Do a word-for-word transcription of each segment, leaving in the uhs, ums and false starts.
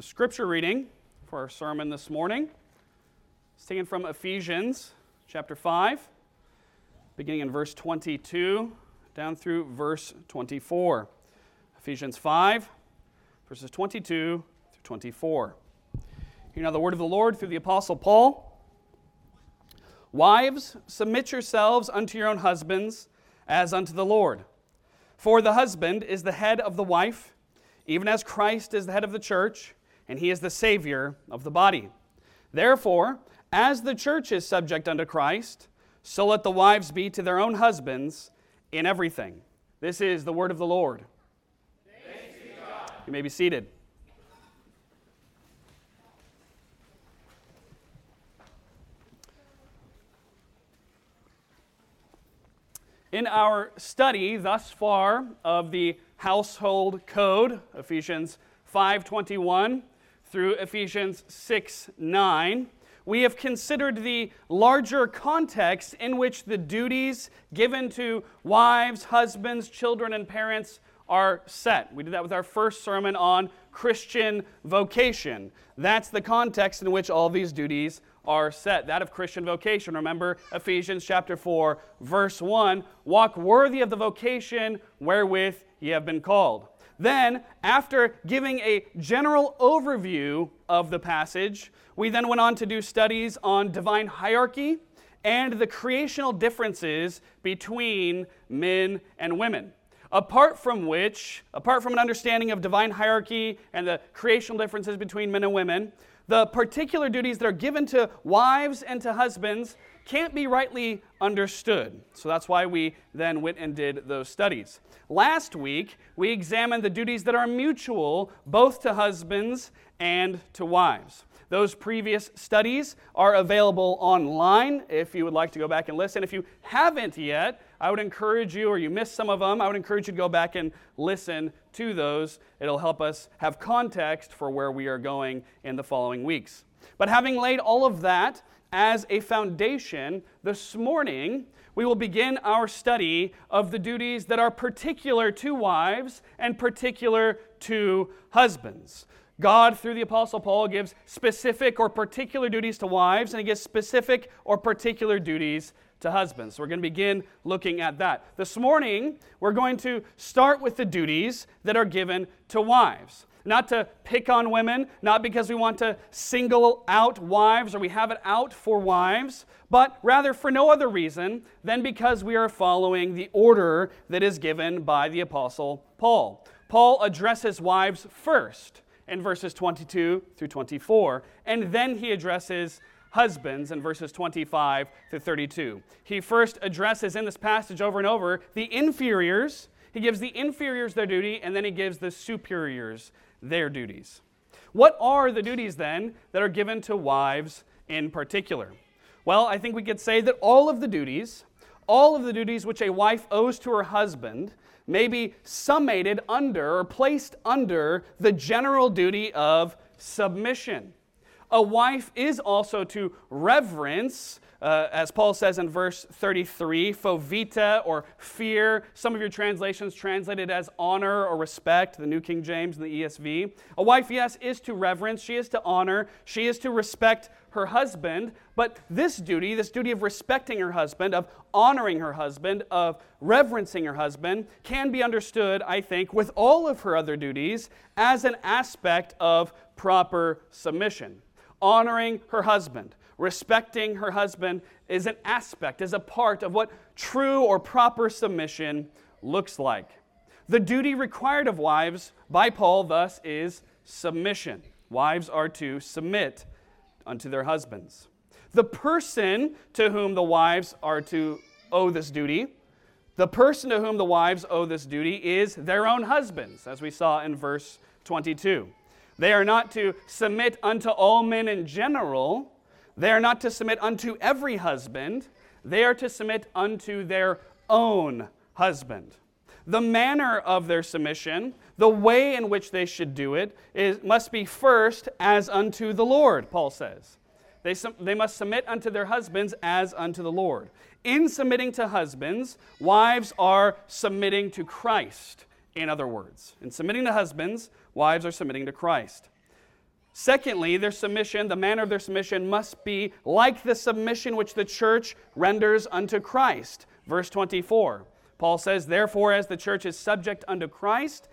The scripture reading for our sermon this morning is taken from Ephesians chapter five, beginning in verse twenty-two down through verse twenty-four. Ephesians five, verses twenty-two through twenty-four. Hear now the word of the Lord through the Apostle Paul. Wives, submit yourselves unto your own husbands as unto the Lord. For the husband is the head of the wife, even as Christ is the head of the church, and he is the Savior of the body. Therefore, as the church is subject unto Christ, so let the wives be to their own husbands in everything. This is the word of the Lord. Thanks be to God. You may be seated. In our study thus far of the household code, Ephesians five twenty-one through Ephesians six nine, we have considered the larger context in which the duties given to wives, husbands, children, and parents are set. We did that with our first sermon on Christian vocation. That's the context in which all these duties are set, that of Christian vocation. Remember Ephesians chapter four, verse one, walk worthy of the vocation wherewith ye have been called. Then, after giving a general overview of the passage, we then went on to do studies on divine hierarchy and the creational differences between men and women. Apart from which, apart from an understanding of divine hierarchy and the creational differences between men and women, the particular duties that are given to wives and to husbands can't be rightly understood. So that's why we then went and did those studies. Last week, we examined the duties that are mutual both to husbands and to wives. Those previous studies are available online if you would like to go back and listen. If you haven't yet, I would encourage you, or you missed some of them, I would encourage you to go back and listen to those. It'll help us have context for where we are going in the following weeks. But having laid all of that as a foundation, this morning we will begin our study of the duties that are particular to wives and particular to husbands. God, through the Apostle Paul, gives specific or particular duties to wives, and he gives specific or particular duties to husbands. So we're going to begin looking at that. This morning, we're going to start with the duties that are given to wives. Not to pick on women, not because we want to single out wives or we have it out for wives, but rather for no other reason than because we are following the order that is given by the Apostle Paul. Paul addresses wives first in verses twenty-two through twenty-four, and then he addresses husbands in verses twenty-five through thirty-two. He first addresses in this passage over and over the inferiors. He gives the inferiors their duty, and then he gives the superiors their duties. What are the duties then that are given to wives in particular? Well, I think we could say that all of the duties, all of the duties which a wife owes to her husband may be summated under or placed under the general duty of submission. A wife is also to reverence, uh, as Paul says in verse thirty-three, phovita or fear. Some of your translations translate it as honor or respect, the New King James and the E S V. A wife, yes, is to reverence, she is to honor, she is to respect her husband, but this duty, this duty of respecting her husband, of honoring her husband, of reverencing her husband, can be understood, I think, with all of her other duties as an aspect of proper submission. Honoring her husband, respecting her husband is an aspect, is a part of what true or proper submission looks like. The duty required of wives by Paul, thus, is submission. Wives are to submit unto their husbands. The person to whom the wives are to owe this duty, the person to whom the wives owe this duty is their own husbands, as we saw in verse twenty-two. They are not to submit unto all men in general. They are not to submit unto every husband. They are to submit unto their own husband. The manner of their submission, the way in which they should do it, is, must be first as unto the Lord, Paul says. They, they must submit unto their husbands as unto the Lord. In submitting to husbands, wives are submitting to Christ, in other words. In submitting to husbands, wives are submitting to Christ. Secondly, their submission, the manner of their submission must be like the submission which the church renders unto Christ. Verse twenty-four, Paul says, therefore, as the church is subject unto Christ,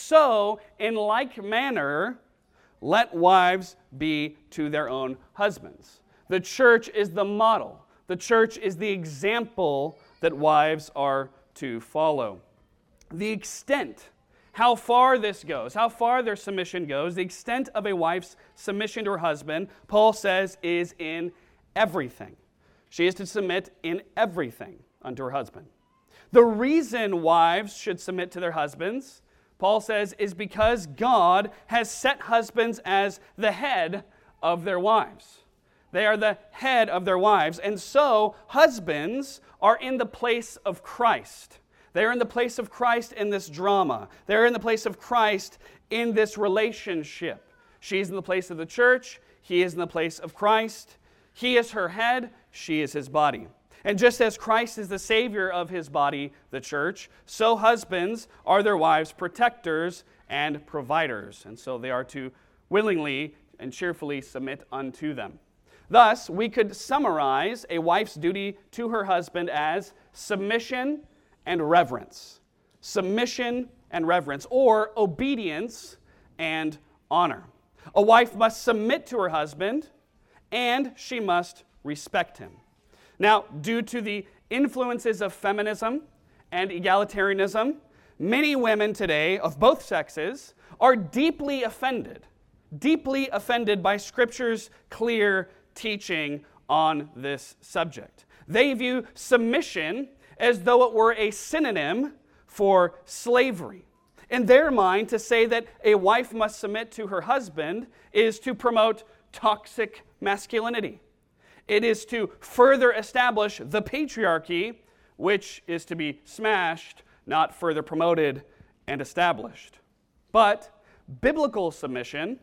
so in like manner let wives be to their own husbands. The church is the model. The church is the example that wives are to follow. The extent, how far this goes, how far their submission goes, the extent of a wife's submission to her husband, Paul says, is in everything. She is to submit in everything unto her husband. The reason wives should submit to their husbands, Paul says, is because God has set husbands as the head of their wives. They are the head of their wives, and so husbands are in the place of Christ. They're in the place of Christ in this drama. They're in the place of Christ in this relationship. She's in the place of the church. He is in the place of Christ. He is her head. She is his body. And just as Christ is the Savior of his body, the church, so husbands are their wives' protectors and providers. And so they are to willingly and cheerfully submit unto them. Thus, we could summarize a wife's duty to her husband as submission and reverence. Submission and reverence, or obedience and honor. A wife must submit to her husband, and she must respect him. Now, due to the influences of feminism and egalitarianism, many women today of both sexes are deeply offended, deeply offended by Scripture's clear teaching on this subject. They view submission as though it were a synonym for slavery. In their mind, to say that a wife must submit to her husband is to promote toxic masculinity. It is to further establish the patriarchy, which is to be smashed, not further promoted and established. But biblical submission,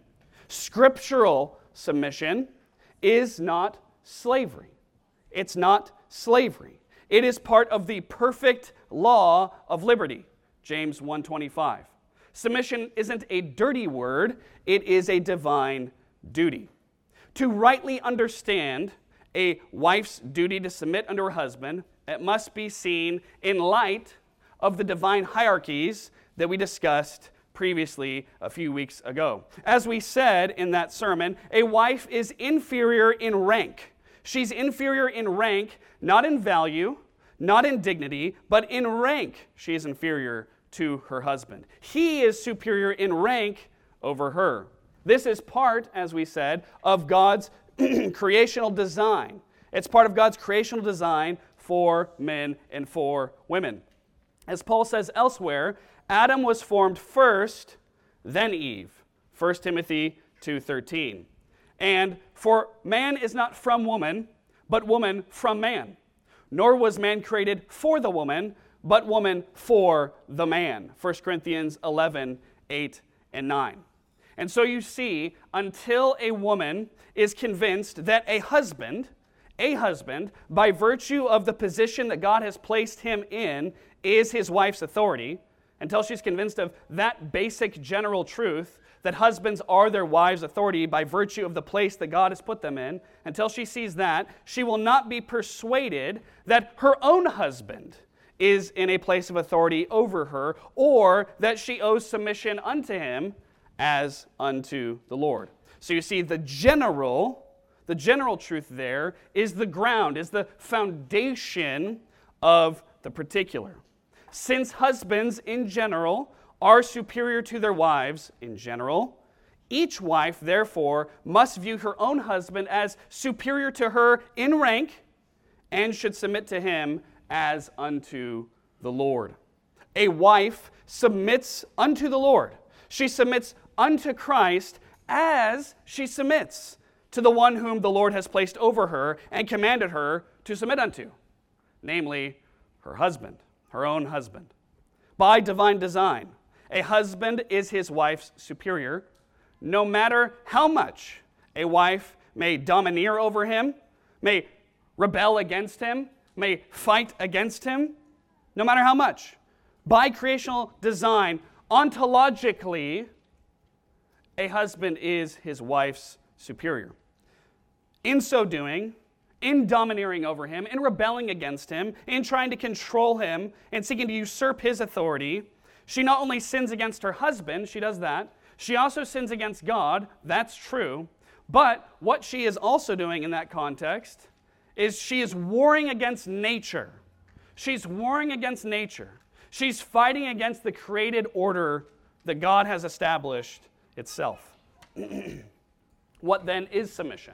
scriptural submission, is not slavery. It's not slavery. It is part of the perfect law of liberty, James one twenty-five. Submission isn't a dirty word, it is a divine duty. To rightly understand a wife's duty to submit unto her husband, it must be seen in light of the divine hierarchies that we discussed previously a few weeks ago. As we said in that sermon, a wife is inferior in rank. She's inferior in rank, not in value, not in dignity, but in rank she is inferior to her husband. He is superior in rank over her. This is part, as we said, of God's creational design. It's part of God's creational design for men and for women. As Paul says elsewhere, Adam was formed first, then Eve. First Timothy two thirteen. And for man is not from woman, but woman from man. Nor was man created for the woman, but woman for the man. First Corinthians eleven, eight and nine. And so you see, until a woman is convinced that a husband, a husband, by virtue of the position that God has placed him in, is his wife's authority, until she's convinced of that basic general truth, that husbands are their wives' authority by virtue of the place that God has put them in, until she sees that, she will not be persuaded that her own husband is in a place of authority over her, or that she owes submission unto him as unto the Lord. So you see, the general, the general truth there is the ground, is the foundation of the particular. Since husbands in general are superior to their wives in general, each wife, therefore, must view her own husband as superior to her in rank and should submit to him as unto the Lord. A wife submits unto the Lord. She submits unto Christ as she submits to the one whom the Lord has placed over her and commanded her to submit unto, namely her husband, her own husband. By divine design, a husband is his wife's superior, no matter how much a wife may domineer over him, may rebel against him, may fight against him, no matter how much. By creational design, ontologically, a husband is his wife's superior. In so doing, in domineering over him, in rebelling against him, in trying to control him, and seeking to usurp his authority, she not only sins against her husband, she does that, she also sins against God, that's true, but what she is also doing in that context is she is warring against nature. She's warring against nature. She's fighting against the created order that God has established itself. What then is submission?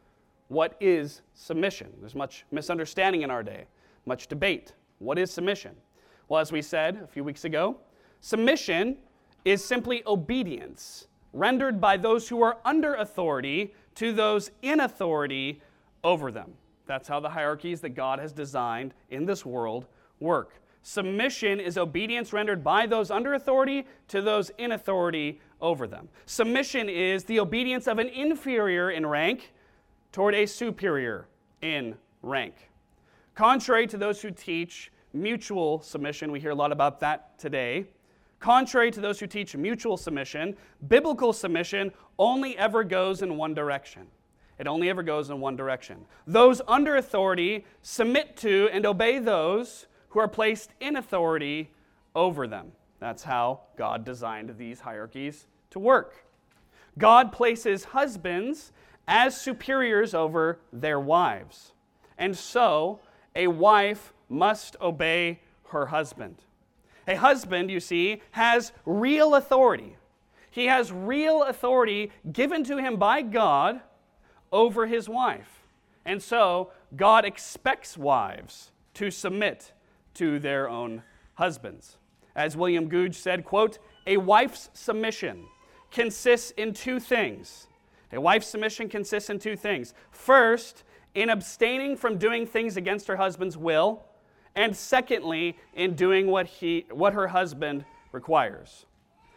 What is submission? There's much misunderstanding in our day, much debate. What is submission? Well, as we said a few weeks ago, submission is simply obedience rendered by those who are under authority to those in authority over them. That's how the hierarchies that God has designed in this world work. Submission is obedience rendered by those under authority to those in authority over them. Submission is the obedience of an inferior in rank toward a superior in rank. Contrary to those who teach mutual submission, we hear a lot about that today. Contrary to those who teach mutual submission, biblical submission only ever goes in one direction. It only ever goes in one direction. Those under authority submit to and obey those who are placed in authority over them. That's how God designed these hierarchies to work. God places husbands as superiors over their wives. And so, a wife must obey her husband. A husband, you see, has real authority. He has real authority given to him by God over his wife. And so, God expects wives to submit to their own husbands. As William Gouge said, quote, "A wife's submission consists in two things. A wife's submission consists in two things. First, in abstaining from doing things against her husband's will, and secondly, in doing what he, what her husband requires."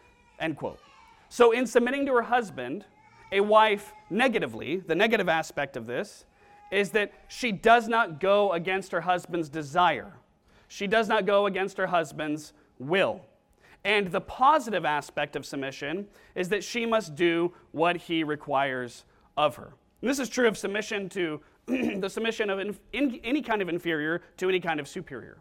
End quote. So in submitting to her husband, a wife negatively, the negative aspect of this, is that she does not go against her husband's desire. She does not go against her husband's will. And the positive aspect of submission is that she must do what he requires of her. And this is true of submission to the submission of in, in, any kind of inferior to any kind of superior.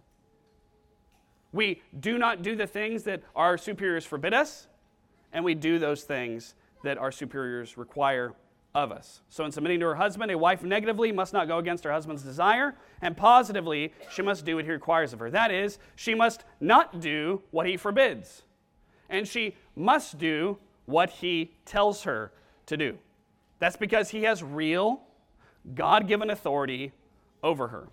We do not do the things that our superiors forbid us, and we do those things that our superiors require of us. So in submitting to her husband, a wife negatively must not go against her husband's desire, and positively, she must do what he requires of her. That is, she must not do what he forbids, and she must do what he tells her to do. That's because he has real, God-given authority over her.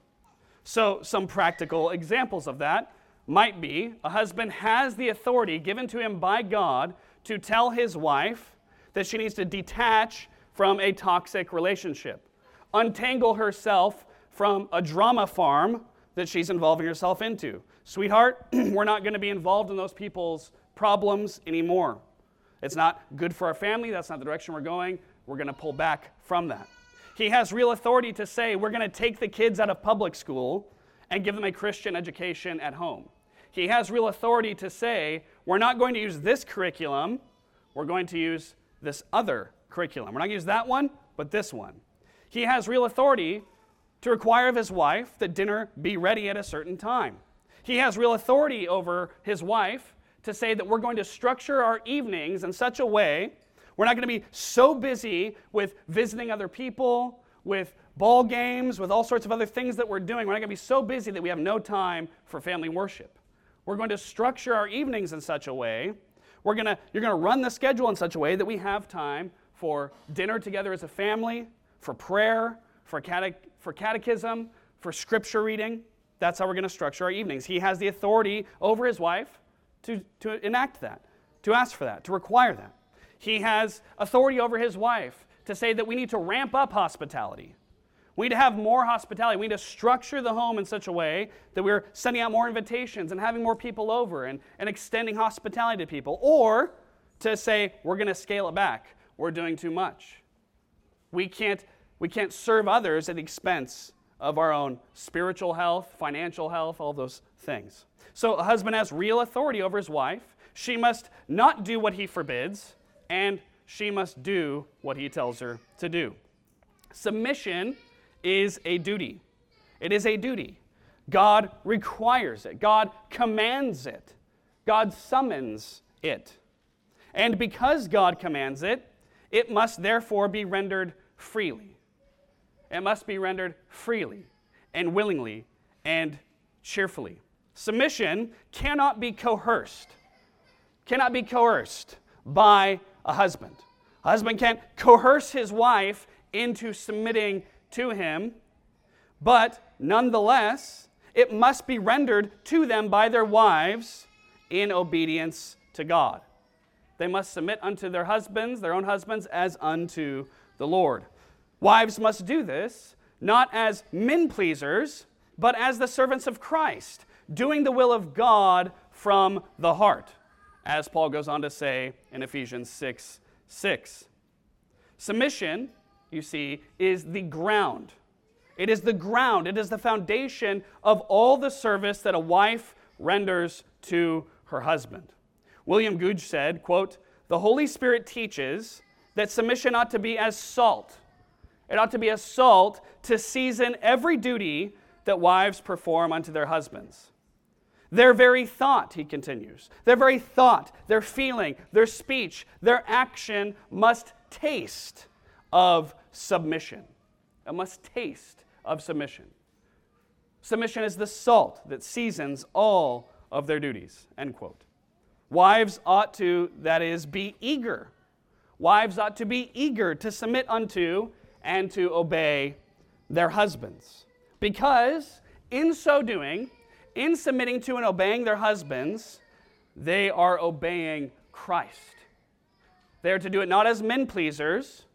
So some practical examples of that might be a husband has the authority given to him by God to tell his wife that she needs to detach from a toxic relationship, untangle herself from a drama farm that she's involving herself into. Sweetheart, we're not going to be involved in those people's problems anymore. It's not good for our family. That's not the direction we're going. We're going to pull back from that. He has real authority to say, we're going to take the kids out of public school and give them a Christian education at home. He has real authority to say, we're not going to use this curriculum, we're going to use this other curriculum. We're not going to use that one, but this one. He has real authority to require of his wife that dinner be ready at a certain time. He has real authority over his wife to say that we're going to structure our evenings in such a way, we're not going to be so busy with visiting other people, with ball games, with all sorts of other things that we're doing. We're not going to be so busy that we have no time for family worship. We're going to structure our evenings in such a way, we're going to, you're going to run the schedule in such a way that we have time for dinner together as a family, for prayer, for, cate- for catechism, for scripture reading. That's how we're going to structure our evenings. He has the authority over his wife to, to enact that, to ask for that, to require that. He has authority over his wife to say that we need to ramp up hospitality. We need to have more hospitality. We need to structure the home in such a way that we're sending out more invitations and having more people over and, and extending hospitality to people. Or to say, we're going to scale it back. We're doing too much. We can't, we can't serve others at the expense of our own spiritual health, financial health, all those things. So a husband has real authority over his wife. She must not do what he forbids and she must do what he tells her to do. Submission is a duty. It is a duty. God requires it. God commands it. God summons it. And because God commands it, it must therefore be rendered freely. It must be rendered freely and willingly and cheerfully. Submission cannot be coerced. Cannot be coerced by a husband. A husband can't coerce his wife into submitting to him, but nonetheless, it must be rendered to them by their wives in obedience to God. They must submit unto their husbands, their own husbands, as unto the Lord. Wives must do this, not as men-pleasers, but as the servants of Christ, doing the will of God from the heart, as Paul goes on to say in Ephesians six six. Submission, you see, is the ground. It is the ground, it is the foundation of all the service that a wife renders to her husband. William Gouge said, quote, "The Holy Spirit teaches that submission ought to be as salt. It ought to be as salt to season every duty that wives perform unto their husbands. Their very thought," he continues, "their very thought, their feeling, their speech, their action must taste of submission." It must taste of submission. Submission is the salt that seasons all of their duties, end quote. Wives ought to, that is, be eager. Wives ought to be eager to submit unto and to obey their husbands. Because in so doing, in submitting to and obeying their husbands, they are obeying Christ. They are to do it not as men-pleasers,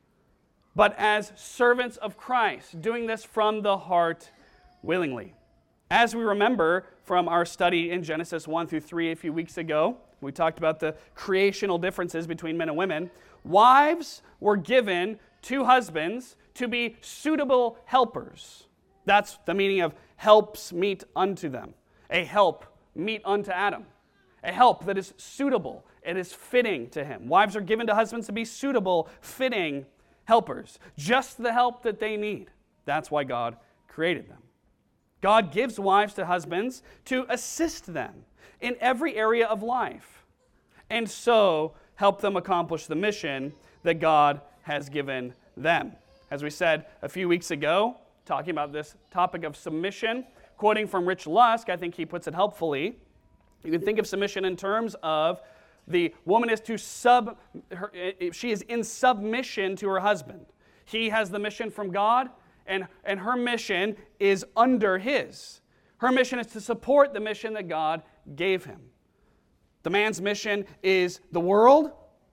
but as servants of Christ, doing this from the heart willingly. As we remember from our study in Genesis one through three a few weeks ago, we talked about the creational differences between men and women. Wives were given to husbands to be suitable helpers. That's the meaning of helps meet unto them. A help meet unto Adam. A help that is suitable. It is fitting to him. Wives are given to husbands to be suitable, fitting helpers. Just the help that they need. That's why God created them. God gives wives to husbands to assist them in every area of life, and so help them accomplish the mission that God has given them. As we said a few weeks ago, talking about this topic of submission, quoting from Rich Lusk, I think he puts it helpfully. You can think of submission in terms of the woman is to sub, her, she is in submission to her husband. He has the mission from God, and, and her mission is under his. Her mission is to support the mission that God gave him. The man's mission is the world,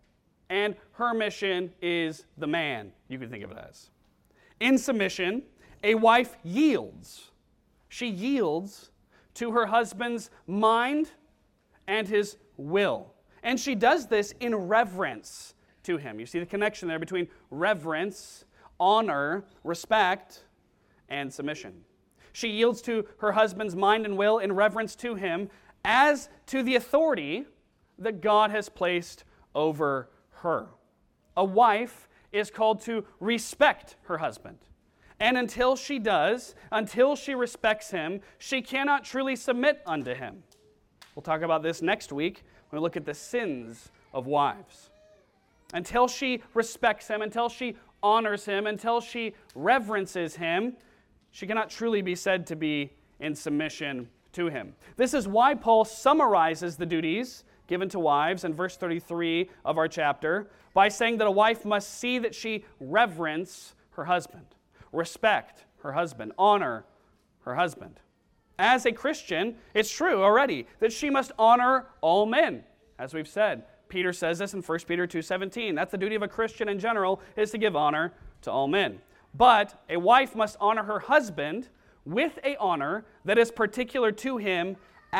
and her mission is the man, you can think of it as. In submission, a wife yields. She yields to her husband's mind and his will. And she does this in reverence to him. You see the connection there between reverence, honor, respect, and submission. She yields to her husband's mind and will in reverence to him as to the authority that God has placed over her. A wife is called to respect her husband. And until she does, until she respects him, she cannot truly submit unto him. We'll talk about this next week when we look at the sins of wives. Until she respects him, until she honors him, until she reverences him, she cannot truly be said to be in submission to him. This is why Paul summarizes the duties given to wives in verse thirty-three of our chapter by saying that a wife must see that she reverence her husband, respect her husband, honor her husband. As a Christian, it's true already that she must honor all men, as we've said. Peter says this in First Peter two seventeen. That's the duty of a Christian in general, is to give honor to all men. But a wife must honor her husband with a honor that is particular to him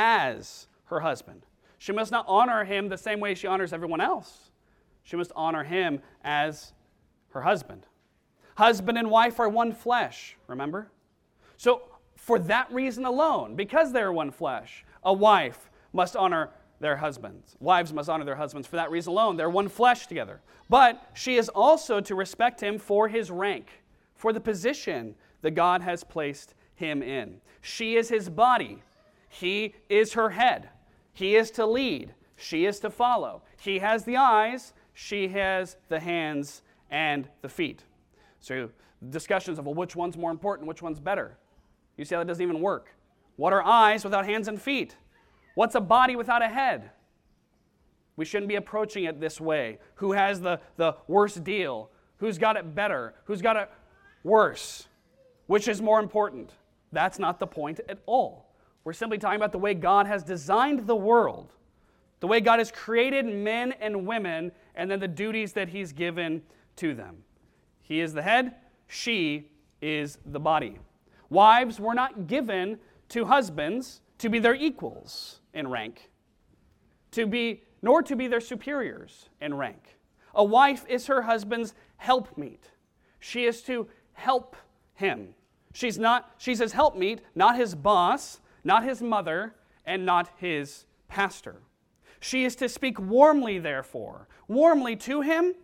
as her husband. She must not honor him the same way she honors everyone else. She must honor him as her husband. Husband and wife are one flesh, remember? So for that reason alone, because they are one flesh, a wife must honor their husbands. Wives must honor their husbands for that reason alone. They're one flesh together. But she is also to respect him for his rank, for the position that God has placed him in. She is his body. He is her head. He is to lead. She is to follow. He has the eyes. She has the hands and the feet. So discussions of, well, which one's more important, which one's better? You see how that doesn't even work. What are eyes without hands and feet? What's a body without a head? We shouldn't be approaching it this way. Who has the, the worst deal? Who's got it better? Who's got it worse? Which is more important? That's not the point at all. We're simply talking about the way God has designed the world, the way God has created men and women, and then the duties that he's given to them. He is the head, she is the body. Wives were not given to husbands to be their equals in rank, to be nor to be their superiors in rank. A wife is her husband's helpmeet. She is to help him. She's not, she's his helpmeet, not his boss, not his mother, and not his pastor. She is to speak warmly, therefore, warmly to him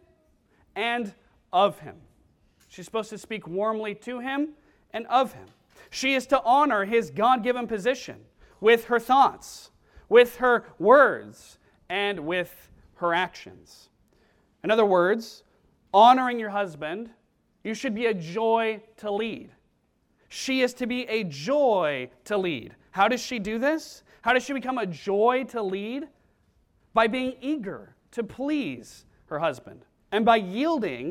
and of him. She's supposed to speak warmly to him and of him. She is to honor his God-given position with her thoughts, with her words, and with her actions. In other words, honoring your husband, you should be a joy to lead. She is to be a joy to lead. How does she do this? How does she become a joy to lead? By being eager to please her husband and by yielding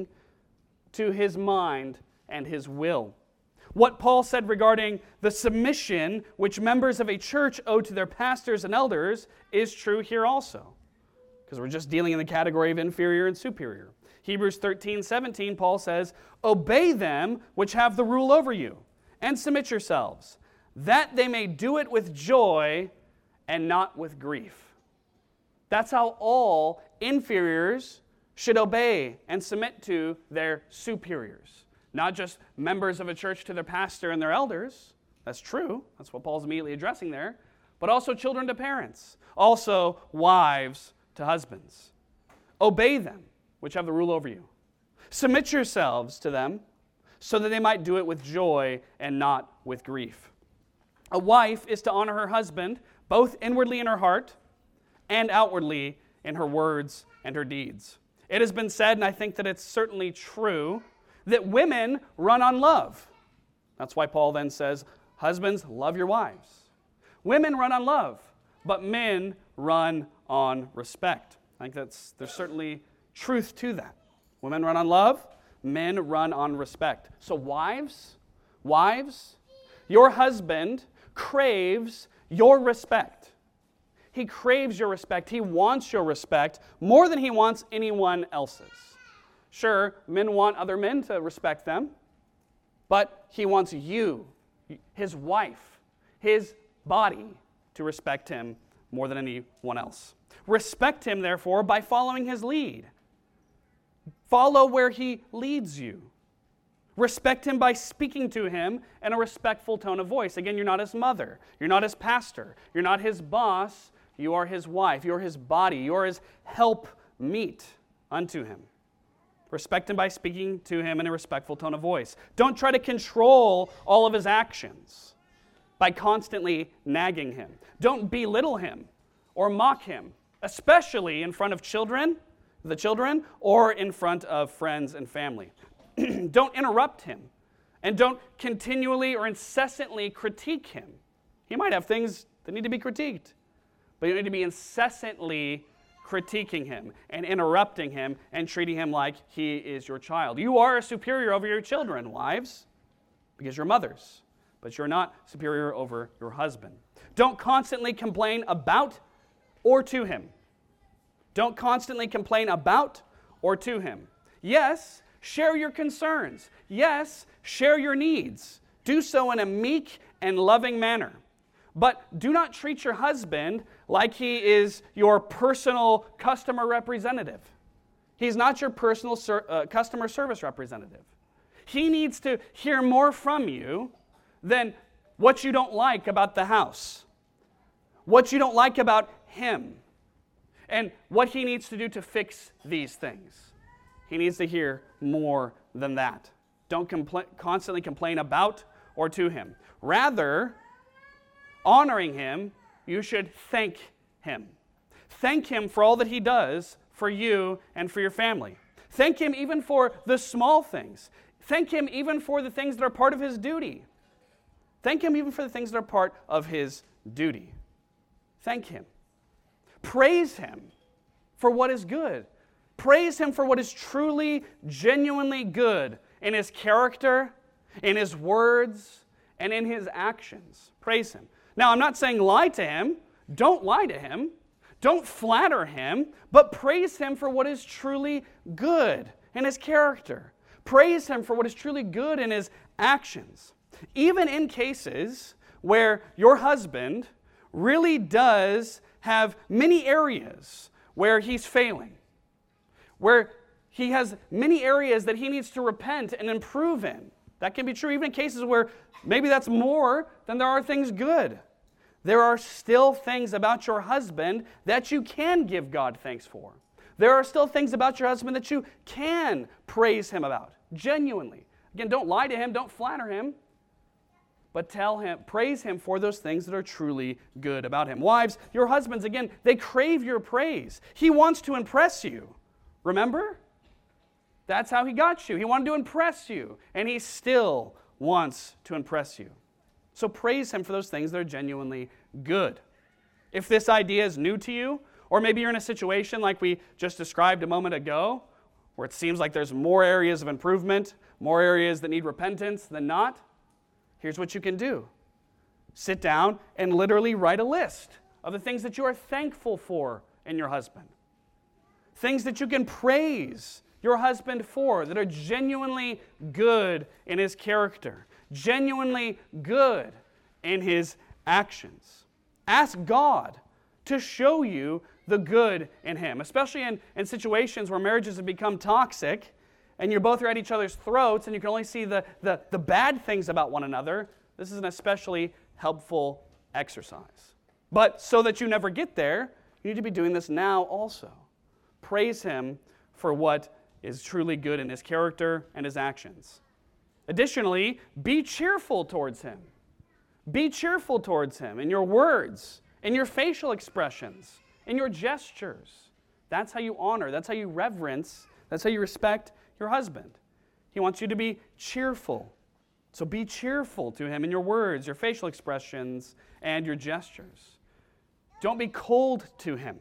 to his mind and his will. What Paul said regarding the submission which members of a church owe to their pastors and elders is true here also, because we're just dealing in the category of inferior and superior. Hebrews thirteen seventeen, Paul says, "Obey them which have the rule over you, and submit yourselves, that they may do it with joy and not with grief." That's how all inferiors should obey and submit to their superiors. Not just members of a church to their pastor and their elders. That's true. That's what Paul's immediately addressing there. But also children to parents. Also wives to husbands. Obey them, which have the rule over you. Submit yourselves to them, so that they might do it with joy and not with grief. A wife is to honor her husband, both inwardly in her heart and outwardly in her words and her deeds. It has been said, and I think that it's certainly true, that women run on love. That's why Paul then says, husbands, love your wives. Women run on love, but men run on respect. I think that's there's certainly truth to that. Women run on love, men run on respect. So wives, wives, your husband craves your respect. He craves your respect. He wants your respect more than he wants anyone else's. Sure, men want other men to respect them, but he wants you, his wife, his body, to respect him more than anyone else. Respect him, therefore, by following his lead. Follow where he leads you. Respect him by speaking to him in a respectful tone of voice. Again, you're not his mother. You're not his pastor. You're not his boss. You are his wife. You're his body. You're his helpmeet unto him. Respect him by speaking to him in a respectful tone of voice. Don't try to control all of his actions by constantly nagging him. Don't belittle him or mock him, especially in front of children, the children, or in front of friends and family. Don't interrupt him, and don't continually or incessantly critique him. He might have things that need to be critiqued, but you need to be incessantly critiquing him and interrupting him and treating him like he is your child. You are a superior over your children, wives, because you're mothers, but you're not superior over your husband. Don't constantly complain about or to him. Don't constantly complain about or to him. Yes, share your concerns. Yes, share your needs. Do so in a meek and loving manner. But do not treat your husband like he is your personal customer representative. He's not your personal ser- uh, customer service representative. He needs to hear more from you than what you don't like about the house, what you don't like about him, and what he needs to do to fix these things. He needs to hear more than that. Don't compl- constantly complain about or to him. Rather, honoring him, you should thank him. Thank him for all that he does for you and for your family. Thank him even for the small things. Thank him even for the things that are part of his duty. Thank him even for the things that are part of his duty. Thank him. Praise him for what is good. Praise him for what is truly, genuinely good in his character, in his words, and in his actions. Praise him. Now, I'm not saying lie to him. Don't lie to him. Don't flatter him, but praise him for what is truly good in his character. Praise him for what is truly good in his actions. Even in cases where your husband really does have many areas where he's failing, where he has many areas that he needs to repent and improve in. That can be true even in cases where maybe that's more than there are things good. There are still things about your husband that you can give God thanks for. There are still things about your husband that you can praise him about, genuinely. Again, don't lie to him, don't flatter him, but tell him, praise him for those things that are truly good about him. Wives, your husbands, again, they crave your praise. He wants to impress you. Remember? That's how he got you. He wanted to impress you, and he still wants to impress you. So praise him for those things that are genuinely good. If this idea is new to you, or maybe you're in a situation like we just described a moment ago, where it seems like there's more areas of improvement, more areas that need repentance than not, here's what you can do. Sit down and literally write a list of the things that you are thankful for in your husband. Things that you can praise your husband for that are genuinely good in his character, genuinely good in his actions. Ask God to show you the good in him, especially in, in situations where marriages have become toxic and you both are at each other's throats and you can only see the, the, the bad things about one another. This is an especially helpful exercise. But so that you never get there, you need to be doing this now also. Praise him for what is truly good in his character and his actions. Additionally, be cheerful towards him. Be cheerful towards him in your words, in your facial expressions, in your gestures. That's how you honor, that's how you reverence, that's how you respect your husband. He wants you to be cheerful. So be cheerful to him in your words, your facial expressions, and your gestures. Don't be cold to him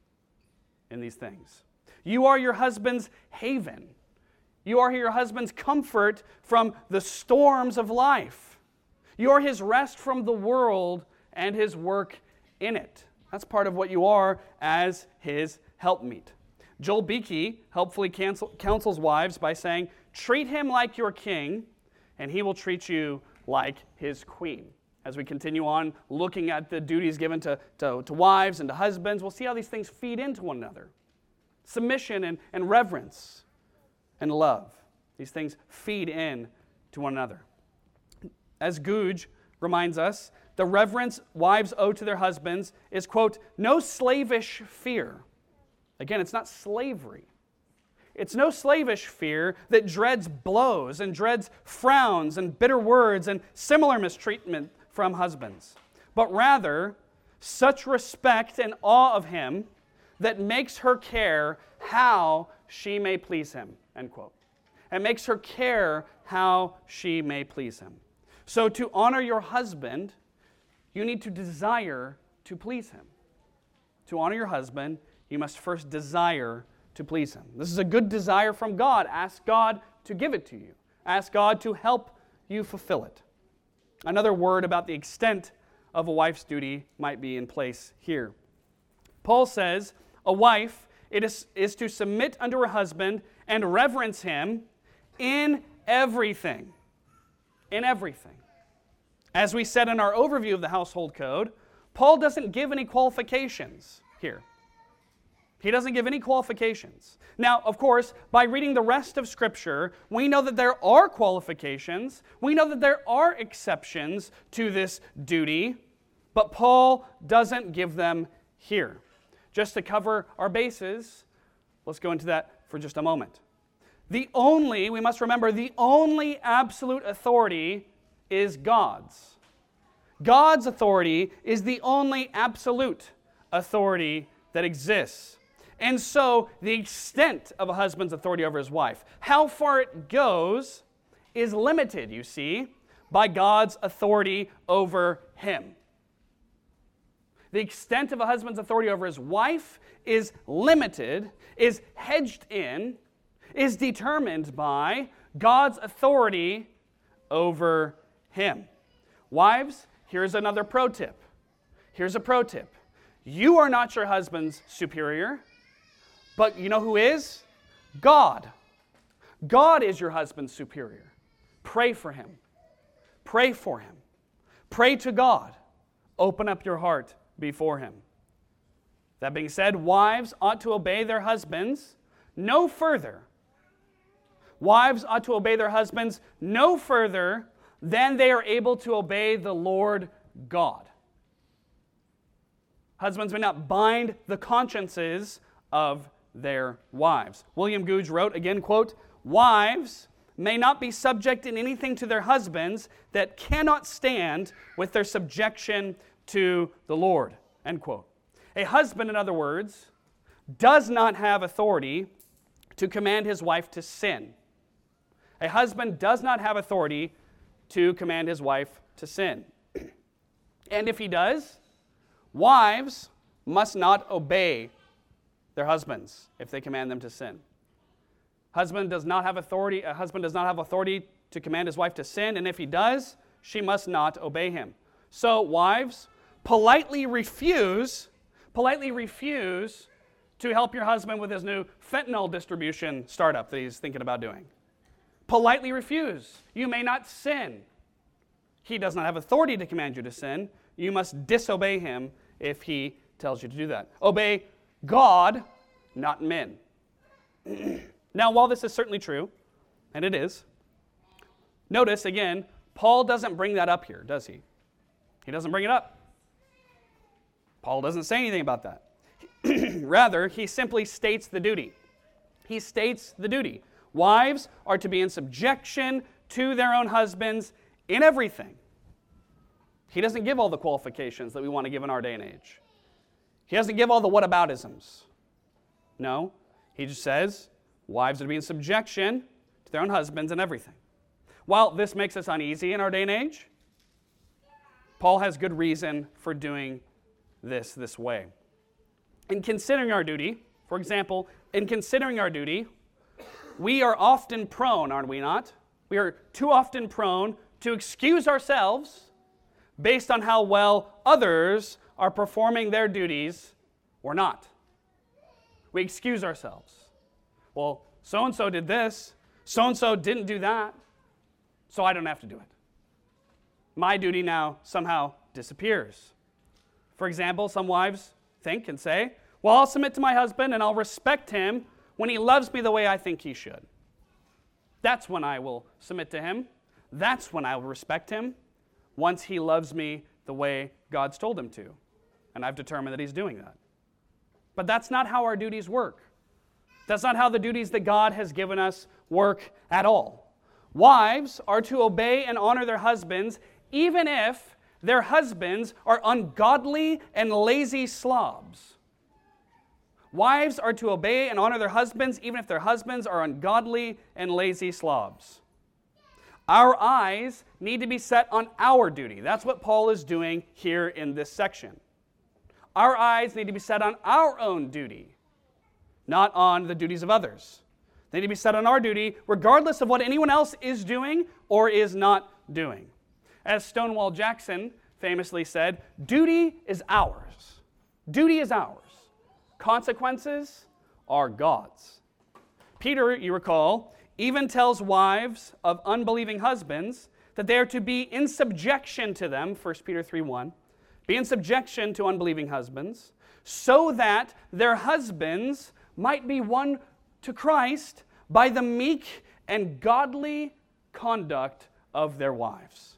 in these things. You are your husband's haven. You are your husband's comfort from the storms of life. You are his rest from the world and his work in it. That's part of what you are as his helpmeet. Joel Beeke helpfully counsel, counsels wives by saying, treat him like your king, and he will treat you like his queen. As we continue on looking at the duties given to, to, to wives and to husbands, we'll see how these things feed into one another. Submission and, and reverence and love. These things feed in to one another. As Guge reminds us, the reverence wives owe to their husbands is, quote, no slavish fear. Again, it's not slavery. It's no slavish fear that dreads blows and dreads frowns and bitter words and similar mistreatment from husbands, but rather such respect and awe of him that makes her care how she may please him, end quote. And makes her care how she may please him. So to honor your husband, you need to desire to please him. To honor your husband, you must first desire to please him. This is a good desire from God. Ask God to give it to you. Ask God to help you fulfill it. Another word about the extent of a wife's duty might be in place here. Paul says, a wife it is, is to submit unto her husband and reverence him in everything. In everything. As we said in our overview of the household code, Paul doesn't give any qualifications here. He doesn't give any qualifications. Now, of course, by reading the rest of Scripture, we know that there are qualifications. We know that there are exceptions to this duty, but Paul doesn't give them here. just to cover our bases, let's go into that for just a moment. The only, we must remember, the only absolute authority is God's. God's authority is the only absolute authority that exists. And so the extent of a husband's authority over his wife, how far it goes, is limited, you see, by God's authority over him. The extent of a husband's authority over his wife is limited, is hedged in, is determined by God's authority over him. Wives, here's another pro tip. Here's a pro tip. You are not your husband's superior, but you know who is? God. God is your husband's superior. Pray for him. Pray for him. Pray to God. Open up your heart before him. That being said, wives ought to obey their husbands no further. Wives ought to obey their husbands no further than they are able to obey the Lord God. Husbands may not bind the consciences of their wives. William Gouge wrote, again, quote, "Wives may not be subject in anything to their husbands that cannot stand with their subjection to the Lord," end quote. A husband, in other words, does not have authority to command his wife to sin. A husband does not have authority to command his wife to sin. And if he does, wives must not obey their husbands if they command them to sin. Husband does not have authority, a husband does not have authority to command his wife to sin, and if he does, she must not obey him. So, wives, politely refuse, politely refuse to help your husband with his new fentanyl distribution startup that he's thinking about doing. Politely refuse. You may not sin. He does not have authority to command you to sin. You must disobey him if he tells you to do that. Obey God, not men. Now, while this is certainly true, and it is, notice again, Paul doesn't bring that up here, does he? He doesn't bring it up. Paul doesn't say anything about that. Rather, he simply states the duty. He states the duty. Wives are to be in subjection to their own husbands in everything. He doesn't give all the qualifications that we want to give in our day and age. He doesn't give all the whataboutisms. No, he just says wives are to be in subjection to their own husbands in everything. While this makes us uneasy in our day and age, Paul has good reason for doing this this way. In considering our duty, for example, in considering our duty, we are often prone, aren't we not? We are too often prone to excuse ourselves based on how well others are performing their duties or not. We excuse ourselves. Well, so-and-so did this, so-and-so didn't do that, so I don't have to do it. My duty now somehow disappears. For example, some wives think and say, well, I'll submit to my husband and I'll respect him when he loves me the way I think he should. That's when I will submit to him. That's when I will respect him, once he loves me the way God's told him to. And I've determined that he's doing that. But that's not how our duties work. That's not how the duties that God has given us work at all. Wives are to obey and honor their husbands even if their husbands are ungodly and lazy slobs. Wives are to obey and honor their husbands even if their husbands are ungodly and lazy slobs. Our eyes need to be set on our duty. That's what Paul is doing here in this section. Our eyes need to be set on our own duty, not on the duties of others. They need to be set on our duty regardless of what anyone else is doing or is not doing. As Stonewall Jackson famously said, duty is ours. Duty is ours. Consequences are God's. Peter, you recall, even tells wives of unbelieving husbands that they are to be in subjection to them, First Peter three one, be in subjection to unbelieving husbands, so that their husbands might be won to Christ by the meek and godly conduct of their wives.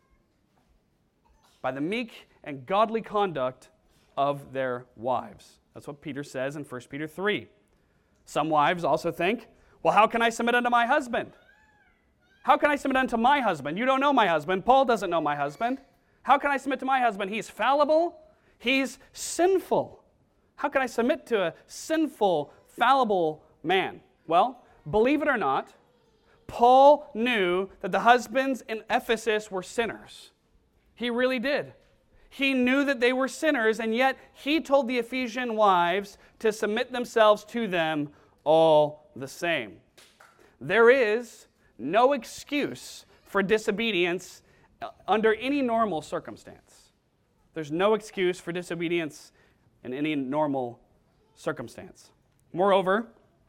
By the meek and godly conduct of their wives. That's what Peter says in First Peter three. Some wives also think, well, how can I submit unto my husband? How can I submit unto my husband? You don't know my husband. Paul doesn't know my husband. How can I submit to my husband? He's fallible. He's sinful. How can I submit to a sinful, fallible man? Well, believe it or not, Paul knew that the husbands in Ephesus were sinners. He really did. He knew that they were sinners, and yet he told the Ephesian wives to submit themselves to them all the same. There is no excuse for disobedience under any normal circumstance. There's no excuse for disobedience in any normal circumstance. Moreover,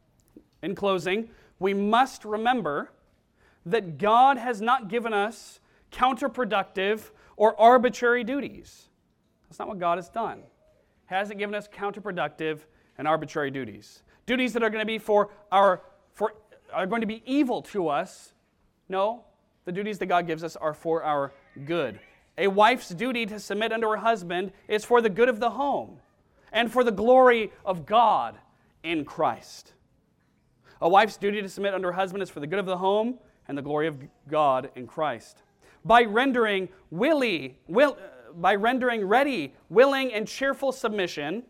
in closing, we must remember that God has not given us counterproductive or arbitrary duties. That's not what God has done. He hasn't given us counterproductive and arbitrary duties. Duties that are going to be for our for are going to be evil to us. No, the duties that God gives us are for our good. A wife's duty to submit unto her husband is for the good of the home and for the glory of God in Christ. A wife's duty to submit unto her husband is for the good of the home and the glory of God in Christ. By rendering willy, will, uh, by rendering ready, willing, and cheerful submission,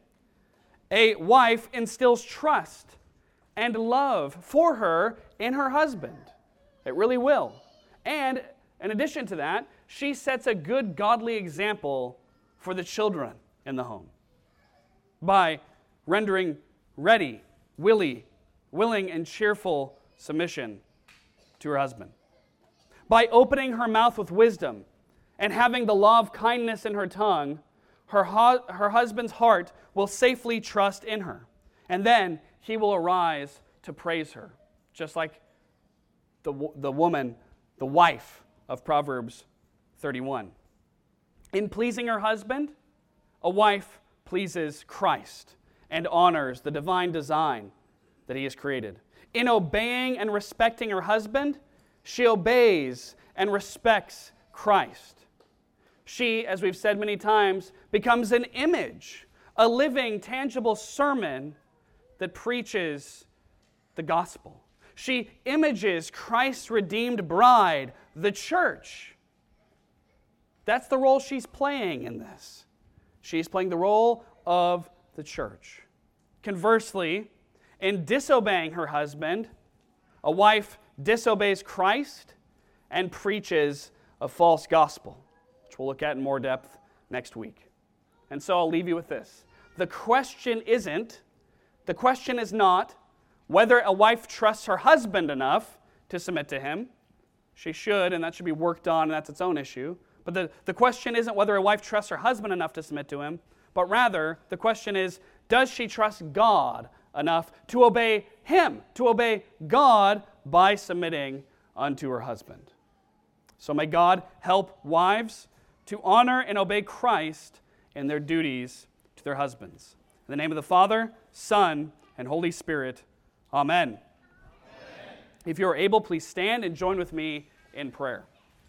a wife instills trust and love for her in her husband. It really will. And in addition to that, she sets a good godly example for the children in the home by rendering ready, willy, willing, and cheerful submission to her husband. By opening her mouth with wisdom and having the law of kindness in her tongue, her, hu- her husband's heart will safely trust in her. And then he will arise to praise her, just like the, the woman, the wife of Proverbs thirty-one. In pleasing her husband, a wife pleases Christ and honors the divine design that he has created. In obeying and respecting her husband, she obeys and respects Christ. She, as we've said many times, becomes an image, a living, tangible sermon that preaches the gospel. She images Christ's redeemed bride, the church. That's the role she's playing in this. She's playing the role of the church. Conversely, in disobeying her husband, a wife disobeys Christ and preaches a false gospel, which we'll look at in more depth next week. And so I'll leave you with this. The question isn't, the question is not whether a wife trusts her husband enough to submit to him. She should, and that should be worked on, and that's its own issue. But the, the question isn't whether a wife trusts her husband enough to submit to him, but rather the question is, does she trust God enough to obey him, to obey God by submitting unto her husband? So may God help wives to honor and obey Christ in their duties to their husbands. In the name of the Father, Son, and Holy Spirit, amen. Amen. If you are able, please stand and join with me in prayer.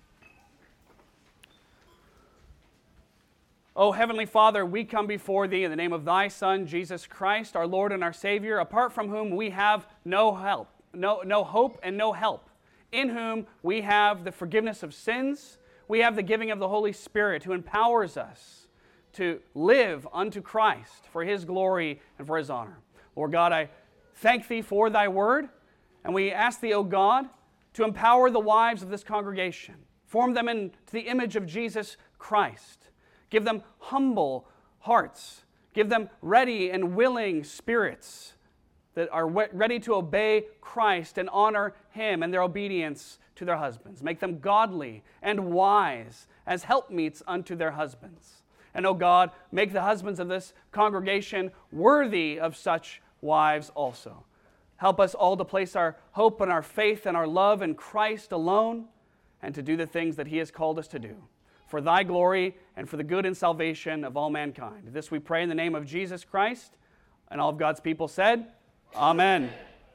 O Heavenly Father, we come before Thee in the name of Thy Son, Jesus Christ, our Lord and our Savior, apart from whom we have no help, no, no hope and no help, in whom we have the forgiveness of sins, we have the giving of the Holy Spirit who empowers us to live unto Christ for His glory and for His honor. Lord God, I thank Thee for Thy word, and we ask Thee, O God, to empower the wives of this congregation, form them into the image of Jesus Christ. Give them humble hearts. Give them ready and willing spirits that are ready to obey Christ and honor Him and their obedience to their husbands. Make them godly and wise as helpmeets unto their husbands. And, O God, make the husbands of this congregation worthy of such wives also. Help us all to place our hope and our faith and our love in Christ alone and to do the things that He has called us to do, for Thy glory and for the good and salvation of all mankind. This we pray in the name of Jesus Christ, and all of God's people said, Amen.